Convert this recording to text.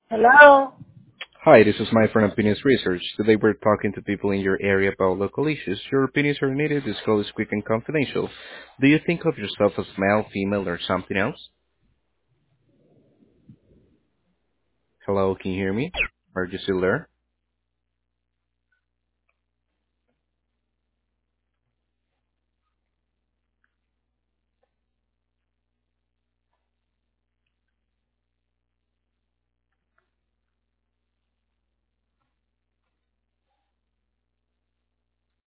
Hello? Hi, this is Mike from Opinions Research. Today we're talking to people in your area about local issues. Your opinions are needed. This call is quick and confidential. Do you think of yourself as male, female, or something else? Hello, can you hear me? Are you still there?